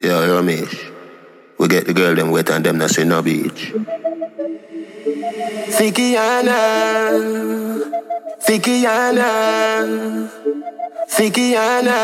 Yo, Ramesh. We get the girl them wet and them not say no beach. Fikiana, Fikiana, Fikiana.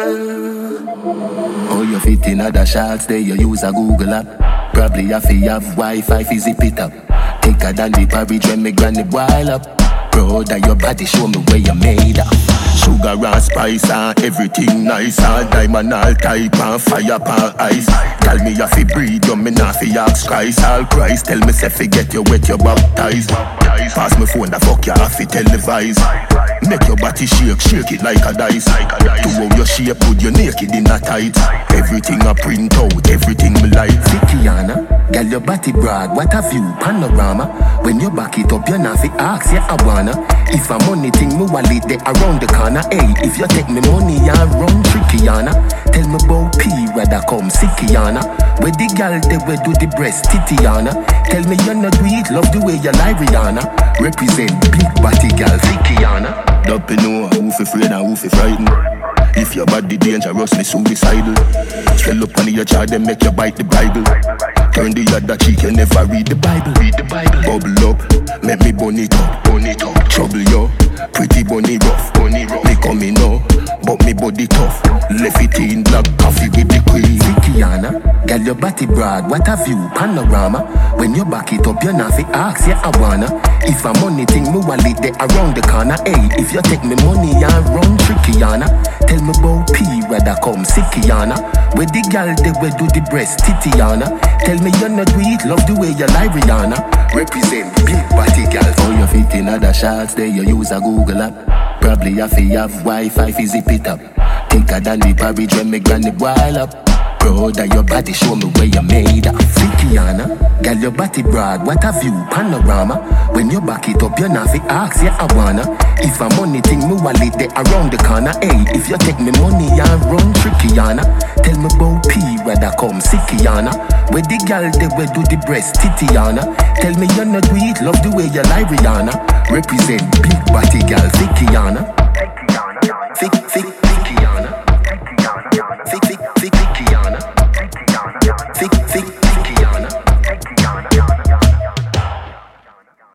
Oh, you fit in other shots there, you use a Google app. Probably have to have Wi-Fi fi zip it up. Thicker than the porridge when me granny boil up. Bro, that your body show me where you made up. Sugar and spice and everything nice. All diamond, all type and fire pan ice. Tell me you fi breathe, you me not fi ask Christ. All Christ, tell me say fi get you wet, you baptized. Pass me phone, the fuck you have fi televise. Make your body shake, shake it like a dice. To how your shape, put you naked in a tight. Everything I print out, everything me like. Fikiana, girl your body broad, what a view, panorama. When you back it up, you not fi ask, yeah I wanna. If a money thing, me wallet there around the corner. Hey, if you take me money, I run trickyana. Tell me about P, rather come sickyana. Where the girl they will do the breast titiana. Tell me you not do it, love the way you lie Rihanna. Represent big body girl, Fikiana. Don't know who fi afraid and who fi frightened. If your body dangerously suicidal, swell up on your child, then make you bite the Bible. Turn the other cheek, you never read the Bible. Bubble up, make me bone it up. Trouble you, pretty bunny rough. Me coming now, but me body tough. Left it in black coffee with the queen. Fikiana, girl your body broad, what a view, panorama. When you back it up, you not fi ask, yeah I wanna. If a money thing, me wallet there around the corner. Hey, if you take me money, I run trickyana. Tell me about P, rather come sickyana. Where the girl they will do the breast titiana. Tell me you not do it, love the way you lie Rihanna. Represent big body girl. Oh, you fit in other shots there, you use a Google app. Probably have to have Wi-Fi fi zip it up. Thicker than the porridge when me granny boil up. Bro, that your body show me where you made up. Fikiana, girl your body broad, what a view, panorama. When you back it up, you not fi ask, yeah I wanna. If a money thing, me wallet there around the corner. Hey, if you take me money, I run trickyana. Tell me about P, rather come sickyana. Where the girl they will do the breast titiana. Tell me you not do it, love the way you lie Rihanna. Represent big body girl, Fikiana. Fik.